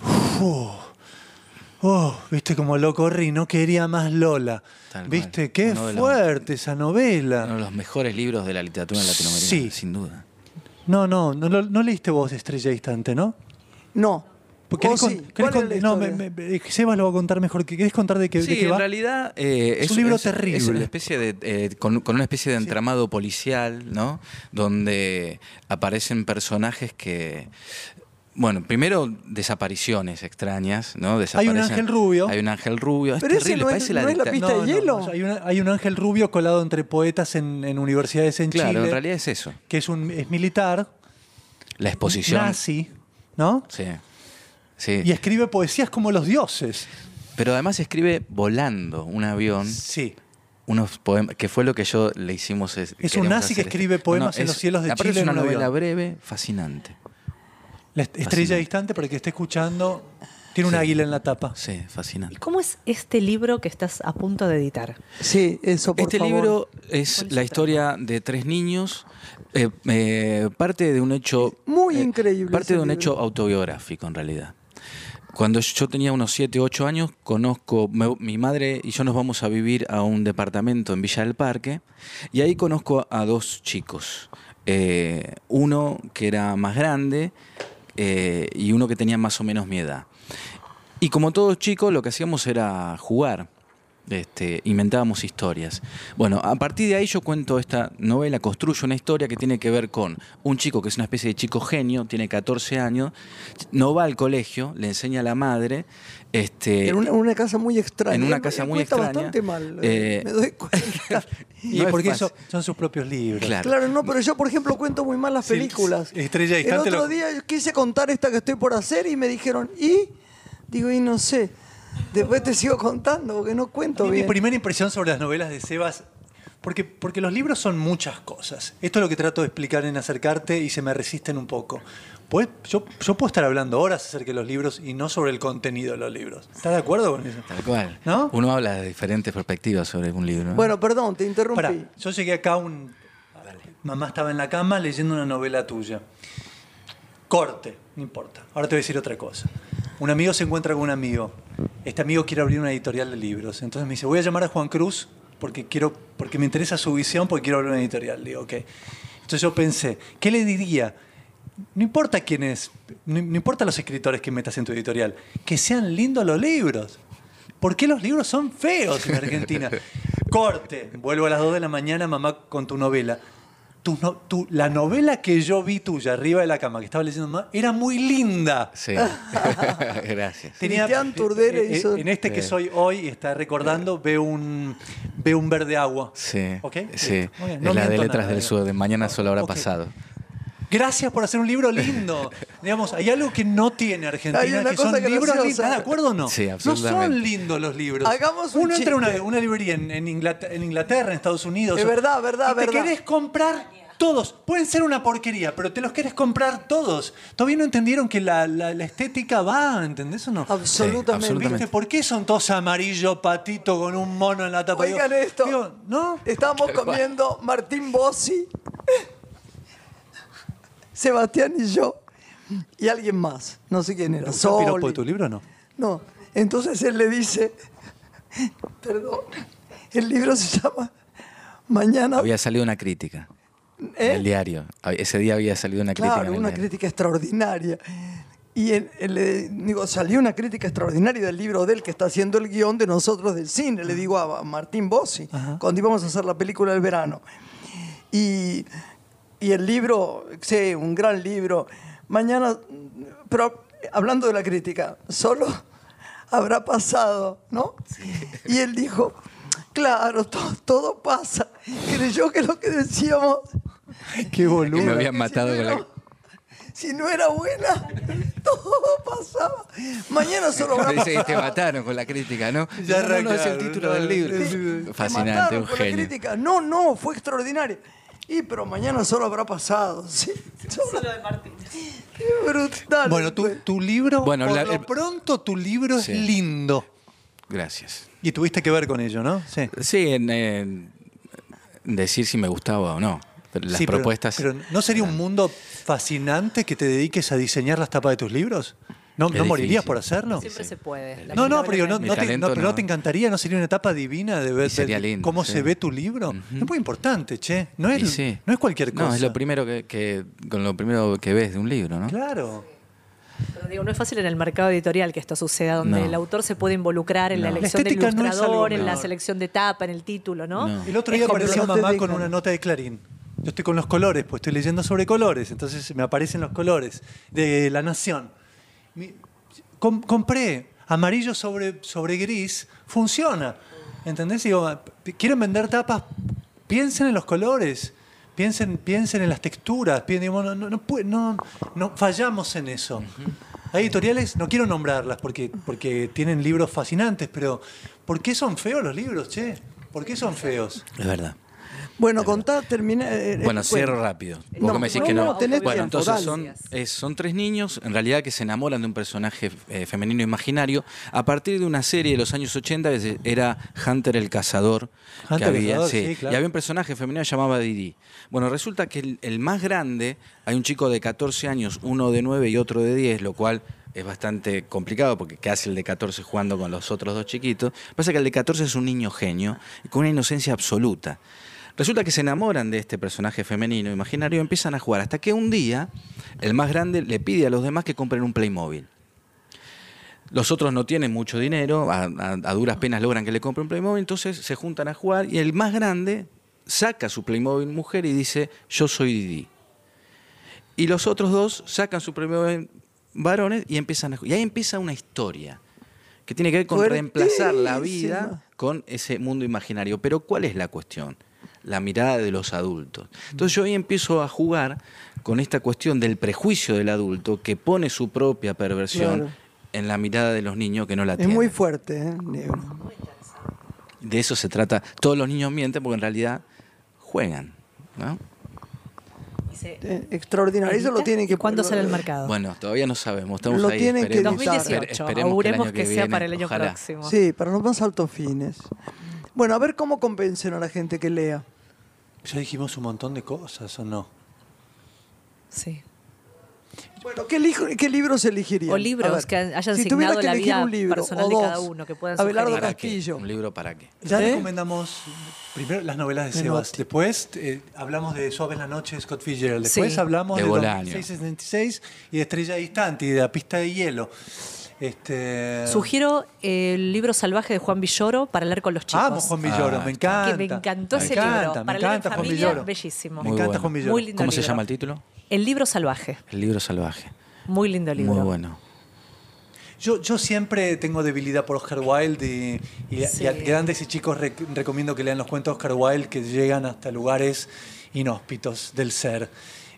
viste como lo corrí, no quería más Lola. Tal Viste, cual. qué Uno de los- fuerte esa novela. Uno de los mejores libros de la literatura latinoamericana, Sí. sin duda. No leíste vos Estrella Distante, ¿no? No. Porque ¿Vos sí? ¿Cuál es la historia? Sebas lo va a contar mejor. ¿Querés contar de qué, Sí, de qué en va? realidad Es un libro Es terrible. una especie de con una especie de entramado policial, ¿no? Donde aparecen personajes que, bueno, primero desapariciones extrañas, ¿no? Hay un ángel rubio. Hay un ángel rubio. Es Pero ese terrible, no es- parece no es la dicta- pista de hielo. Hay un ángel rubio colado entre poetas en universidades en Claro, Chile. en realidad es eso. Que es militar, La exposición. nazi, ¿no? Sí. Sí. Y escribe poesías como los dioses. Pero además escribe volando un avión. Sí. Unos poemas, que fue lo que yo le hicimos. Es un queríamos nazi que hacer escribe poemas en los cielos de aparte Chile Es una en un novela avión. breve, fascinante. La estrella Fascinante. distante, para el que esté escuchando, tiene un Sí. águila en la tapa. Sí, fascinante. ¿Cómo es este libro que estás a punto de editar? Sí, eso, por Este favor. libro es la historia de 3 niños, parte de un hecho Muy increíble parte ese de un libro. hecho autobiográfico en realidad. Cuando yo tenía unos 7, 8 años, mi madre y yo nos vamos a vivir a un departamento en Villa del Parque y ahí conozco a 2 chicos. Uno que era más grande y uno que tenía más o menos mi edad. Y como todos chicos, lo que hacíamos era jugar. Inventábamos historias. Bueno, a partir de ahí yo cuento esta novela, construyo una historia que tiene que ver con un chico que es una especie de chico genio, tiene 14 años, no va al colegio, le enseña a la madre. En una casa muy extraña. En una casa Él muy cuenta extraña. bastante mal, me doy cuenta. Y No es porque fácil. son sus propios libros. Claro. Claro, no, pero yo, por ejemplo, cuento muy mal las Sí, películas. Estrella El Distante otro lo- día quise contar esta que estoy por hacer y me dijeron, ¿y? Digo, y no sé. Después te sigo contando porque no cuento Mi bien. primera impresión sobre las novelas de Sebas, Porque los libros son muchas cosas. Esto es lo que trato de explicar en Acercarte y se me resisten un poco. Pues yo puedo estar hablando horas acerca de los libros y no sobre el contenido de los libros. ¿Estás de acuerdo con eso? Tal cual. ¿No? Uno habla de diferentes perspectivas sobre un libro, ¿no? Bueno, perdón, te interrumpí. Pará, yo llegué acá, mamá estaba en la cama leyendo una novela tuya. Corte, no importa. Ahora te voy a decir otra cosa. Un amigo se encuentra con un amigo. Este amigo quiere abrir una editorial de libros. Entonces me dice, voy a llamar a Juan Cruz porque me interesa su visión, porque quiero abrir una editorial. Digo, ok. Entonces yo pensé, ¿qué le diría? No importa quién es, no importa los escritores que metas en tu editorial, que sean lindos los libros. ¿Por qué los libros son feos en Argentina? Corte, vuelvo a las 2 de la mañana, mamá, con tu novela. La novela que yo vi tuya arriba de la cama, que estaba leyendo mamá, era muy linda. Sí, gracias. Cristian Turdere hizo... En este que soy hoy, está recordando, veo un verde agua. Sí, ¿Okay? sí. Bien, Es la de Letras nada, del Sur, de Mañana solo habrá pasado. Gracias por hacer un libro lindo. Digamos, hay algo que no tiene Argentina, Hay una que cosa son graciosa. libros lindos. ¿Estás de acuerdo o no? Sí, no absolutamente. son lindos los libros. Hagamos un Uno entra a chiste. una librería en Inglaterra, en Estados Unidos. Es verdad, y te querés comprar todos. Pueden ser una porquería, pero te los querés comprar todos. Todavía no entendieron que la estética va, ¿entendés o no? Absolutamente. absolutamente. ¿Viste? ¿Por qué son todos amarillo patito con un mono en la tapa? Oigan esto. Digo, ¿no? Estábamos comiendo Martín Bossi, Sebastián y yo, y alguien más. No sé quién era. ¿Usó el piropo Soli. de tu libro o no? No. Entonces él le dice, perdón, el libro se llama Mañana. Había salido una crítica en el diario. Ese día había salido una crítica Claro, en el una diario. crítica extraordinaria. Y le digo, salió una crítica extraordinaria del libro de él que está haciendo el guión de nosotros del cine, le digo a Martín Bossi, cuando íbamos a hacer la película del verano. Y el libro, sí, un gran libro. Mañana, pero hablando de la crítica, solo habrá pasado, ¿no? Sí. Y él dijo, claro, todo pasa. Creyó que lo que decíamos... Qué boludo. Que me habían matado con la... Si no era buena, todo pasaba. Mañana solo habrá Dice que te pasado. mataron con la crítica, ¿no? Ya No, es el título del libro. Te Fascinante, mataron un con la genio. crítica. No, fue extraordinario. Pero mañana solo habrá pasado. Sí, Solo de Martín. Qué brutal. Bueno, tu libro, Bueno, por lo pronto tu libro Sí. es lindo. Gracias. Y tuviste que ver con ello, ¿no? Sí. Sí, en decir si me gustaba o no. Pero las Sí, propuestas... Pero ¿no sería un mundo fascinante que te dediques a diseñar las tapas de tus libros? ¿No Es morirías difícil. por hacerlo? Siempre se puede. No, pero digo, Mi talento pero ¿no no. te encantaría? ¿No sería una etapa divina de ver Y sería lindo, cómo sí. se ve tu libro? Es muy importante, che. No Y es, sí. no es cualquier cosa. No, es lo primero con lo primero que ves de un libro, ¿no? Claro. Pero digo, no es fácil en el mercado editorial que esto suceda, donde No. el autor se puede involucrar en la No. elección La del estética no es algo ilustrador, en la menor. selección de tapa, en el título, ¿no? No. El otro Es día como- apareció no te mamá con dejan. una nota de Clarín. Yo estoy con los colores, pues estoy leyendo sobre colores, entonces me aparecen los colores de La Nación. Compré amarillo sobre gris, funciona. ¿Entendés? Digo, quieren vender tapas, piensen en los colores, piensen en las texturas, no fallamos en eso. Hay editoriales, no quiero nombrarlas porque tienen libros fascinantes, pero ¿por qué son feos los libros, che? ¿Por qué son feos? Es verdad. Bueno, contá, termina. Bueno, cierro rápido. Vos que me decís que no. tenés Bueno, tiempo, entonces dale. son tres niños, en realidad, que se enamoran de un personaje femenino imaginario a partir de una serie de los años 80, que era Hunter el Cazador. Hunter que el había, Cazador, sí, sí, claro. Y había un personaje femenino que se llamaba Didi. Bueno, resulta que el más grande, hay un chico de 14 años, uno de 9 y otro de 10, lo cual es bastante complicado porque ¿qué hace el de 14 jugando con los otros dos chiquitos? Pasa que el de 14 es un niño genio y con una inocencia absoluta. Resulta que se enamoran de este personaje femenino imaginario y empiezan a jugar, hasta que un día el más grande le pide a los demás que compren un Playmobil. Los otros no tienen mucho dinero, a duras penas logran que le compren un Playmobil, entonces se juntan a jugar y el más grande saca su Playmobil mujer y dice, yo soy Didi. Y los otros dos sacan su Playmobil varones y empiezan a jugar. Y ahí empieza una historia que tiene que ver con reemplazar la vida con ese mundo imaginario. Pero ¿cuál es la cuestión? La mirada de los adultos. Entonces yo ahí empiezo a jugar con esta cuestión del prejuicio del adulto que pone su propia perversión Claro. en la mirada de los niños que no la Es tienen. muy fuerte, negro. De eso se trata. Todos los niños mienten porque en realidad juegan, ¿no? Extraordinario. Eso lo tienen que... ¿Cuándo sale al mercado? Bueno, todavía no sabemos. Estamos Lo ahí. tienen que editar. 2018. Esperemos Auguremos el año que sea viene, para el año ojalá. próximo. Sí, para los más altos fines. Bueno, a ver cómo convencen a la gente que lea. Ya dijimos un montón de cosas, ¿o no? Sí. Bueno, ¿qué libros elegirían? O A libros ver, que hayan si tuvieras signado que la elegir vida un libro, personal o de cada dos, uno, que puedan Abelardo sugerir. ¿Para qué? Castillo. ¿Un libro para qué? Ya ¿Eh? recomendamos primero las novelas de Sebas. Noti. Después hablamos de Suave en la noche de Scott Fitzgerald. Después Sí. hablamos De de Bolaño. 2666 y de Estrella Distante y de La Pista de Hielo. Sugiero el libro salvaje de Juan Villoro para leer con los chicos. Amo Juan Villoro, Ah, me encanta. Que me encantó ese Me libro. encanta, Para me leer en encanta Juan familia, Villoro. bellísimo. Me encanta Juan Villoro. Muy lindo ¿Cómo se libro. llama el título? El libro salvaje. El libro salvaje. Muy lindo libro. Muy bueno. Yo siempre tengo debilidad por Oscar Wilde y Sí. a grandes y chicos recomiendo que lean los cuentos de Oscar Wilde que llegan hasta lugares inhóspitos del ser.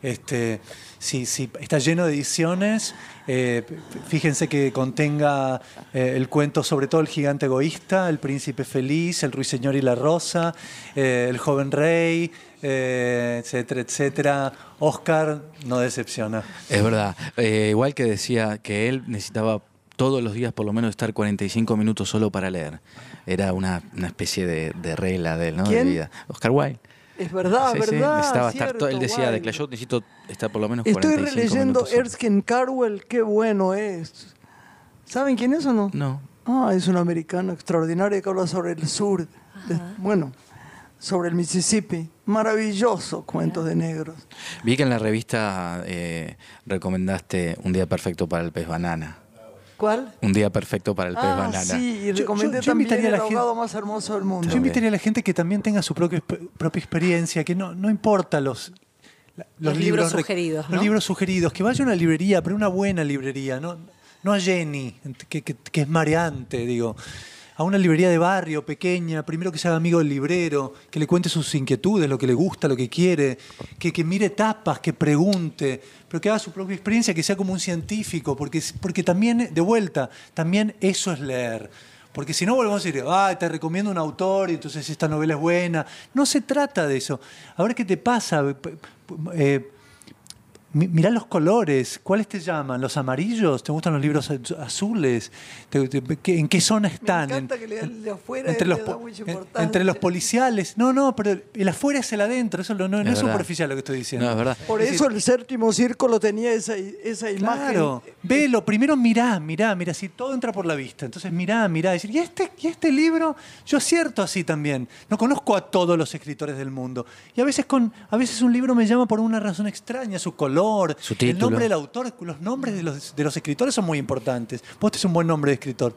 Sí, está lleno de ediciones. Fíjense que contenga el cuento, sobre todo El gigante egoísta, El príncipe feliz, El ruiseñor y la rosa, El joven rey, etcétera, etcétera. Oscar no decepciona. Es verdad. Igual que decía que él necesitaba todos los días por lo menos estar 45 minutos solo para leer. Era una especie de regla de él, ¿no? ¿Quién? De vida. Oscar Wilde. Es verdad, Sí, sí, verdad. necesitaba estar cierto, todo. Él decía Wilde. de que yo necesito estar por lo menos Estoy 45 releyendo minutos solo. Erskine Carwell, qué bueno es. ¿Saben quién es o no? No. Ah, es un americano extraordinario que habla sobre el sur, bueno, sobre el Mississippi. Maravilloso, cuentos de negros. Vi que en la revista recomendaste Un día perfecto para el pez banana. ¿Cuál? Un día perfecto para el pez banana. Sí, y Yo recomendé invitaría también a El la gente- abogado más hermoso del mundo. Yo invitaría a la gente que también tenga su propia experiencia, que no importa los libros rec- sugeridos, ¿no? Los libros sugeridos, que vaya a una librería, pero una buena librería, no a Jenny, que es mareante, digo. A una librería de barrio, pequeña, primero que se haga amigo del librero, que le cuente sus inquietudes, lo que le gusta, lo que quiere, que mire tapas, que pregunte, pero que haga su propia experiencia, que sea como un científico, porque también, de vuelta, también eso es leer. Porque si no volvemos a decir, te recomiendo un autor y entonces esta novela es buena. No se trata de eso. A ver qué te pasa. Mirá los colores, ¿cuáles te llaman? ¿Los amarillos? ¿Te gustan los libros azules? ¿En qué zona están? Me encanta que el de afuera entre le los, da mucha importancia. entre los policiales. No, pero el afuera es el adentro. Eso no es verdad. superficial lo que estoy diciendo. No, es verdad. Por eso el séptimo círculo tenía esa imagen. Claro, velo, primero mirá, si todo entra por la vista. Entonces mirá, decir, ¿y este libro? Yo acierto así también. No conozco a todos los escritores del mundo. Y a veces un libro me llama por una razón extraña, su color, Su el título. nombre del autor, los nombres de los escritores son muy importantes. Vos tenés un buen nombre de escritor.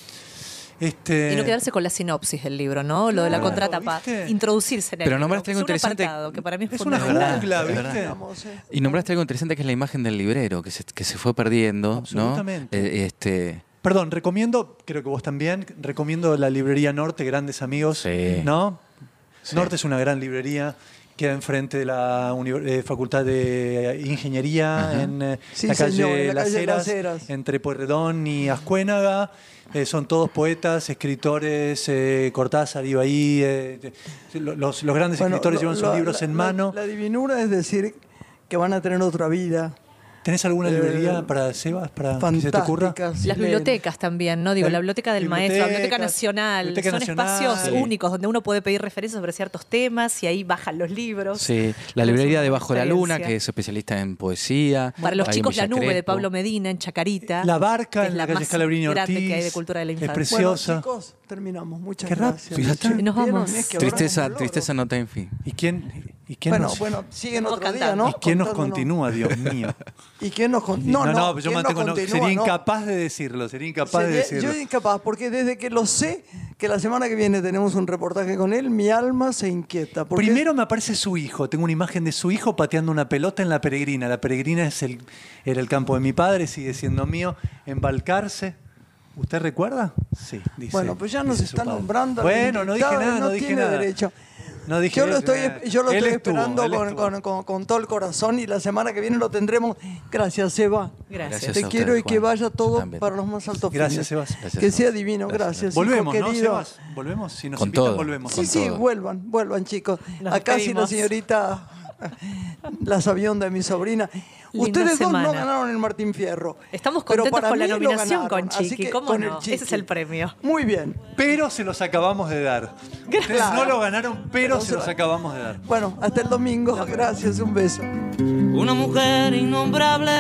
Y no quedarse con la sinopsis del libro, ¿no? Lo de la Claro, contratapa. ¿viste? Introducirse en el Pero libro. nombraste algo Es un interesante. apartado que para mí Es una fundamental. jungla, Es ¿viste? verdad. Y nombraste algo interesante que es la imagen del librero, que se fue perdiendo, Absolutamente. ¿no? Perdón, recomiendo, creo que vos también, recomiendo la librería Norte, Grandes Amigos, Sí. ¿no? Sí. Norte es una gran librería, queda enfrente de la Facultad de Ingeniería, en Sí, la calle, señor, en la Las calle Heras, Las Heras. entre Pueyrredón y Ascuénaga. Son todos poetas, escritores, Cortázar iba ahí, los grandes Bueno, escritores llevan sus libros en mano. La divinura es decir que van a tener otra vida. ¿Tenés alguna librería para Sebas, para que se te ocurra? Fantástica. Las bibliotecas también, ¿no? Digo, la biblioteca del maestro, la biblioteca nacional. Biblioteca Son Nacional. espacios Sí. únicos donde uno puede pedir referencias sobre ciertos temas y ahí bajan los libros. Sí, la Es librería una de Bajo la Luna, experiencia. que es especialista en poesía. Para los Hay en chicos, La Villa Nube de Crespo. Pablo Medina en Chacarita. La Barca que es en la calle más Scalabrini grande Ortiz. que hay de cultura de la Es infancia. preciosa. Bueno, chicos, terminamos. Muchas Qué rápido. gracias. Fíjate. Y nos ¿Vieron? vamos. Es que hablamos Tristeza, como tristeza no tiene fin. ¿Y quién Bueno, siguen Vamos otro día, cantando. ¿no? ¿Y quién nos Contándonos. continúa, Dios mío? ¿Y quién nos continúa? No, yo ¿quién nos mantengo, continúa? sería No. incapaz de decirlo, sería incapaz de decirlo. Yo incapaz, porque desde que lo sé, que la semana que viene tenemos un reportaje con él, mi alma se inquieta. Porque Primero me aparece su hijo, tengo una imagen de su hijo pateando una pelota en La Peregrina. La Peregrina era el campo de mi padre, sigue siendo mío, en Balcarce. ¿Usted recuerda? Sí, dice. Bueno, pues ya nos dice su está padre. nombrando. al Bueno, no dije invitado, nada, no dije tiene nada. derecho. No dije Yo lo estoy él estuvo, esperando él estuvo. con todo el corazón y la semana que viene lo tendremos. Gracias, Eva. Gracias. Te a quiero ustedes, y que Juan. vaya Yo todo también. para los más altos Gracias, fines. Sebas. Gracias, Que sea Sebas. divino, gracias. Volvemos, hijo ¿no, querido. Sebas? ¿Volvemos? Si nos Con invitan, todo. volvemos. Sí, sí, vuelvan, chicos. Nos Acá sí la despedimos. señorita, la sabionda de mi sobrina. Linda Ustedes dos semana. no ganaron el Martín Fierro. Estamos pero contentos para con la mí lo nominación ganaron, con así Chiqui. que ¿Cómo con no? el Chiqui. Ese es el premio. Muy bien. Pero se los acabamos de dar. Ustedes no lo ganaron, pero se los acabamos de dar. Bueno, hasta el domingo. Gracias, un beso. Una mujer innombrable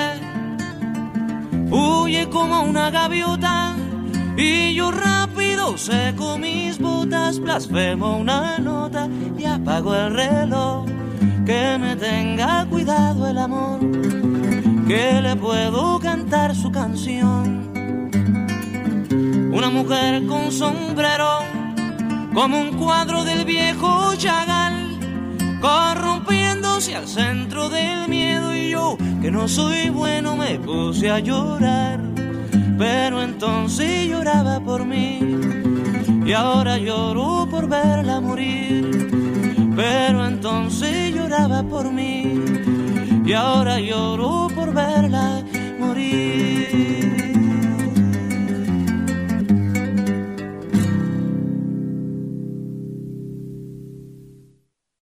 huye como una gaviota y yo rápido seco mis botas, blasfemo una nota y apago el reloj. Que me tenga cuidado el amor, que le puedo cantar su canción. Una mujer con sombrero, como un cuadro del viejo Chagall, corrompiéndose al centro del miedo, y yo, que no soy bueno, me puse a llorar. Pero entonces lloraba por mí y ahora lloro por verla morir. Pero entonces lloraba por mí y ahora lloro por verla morir.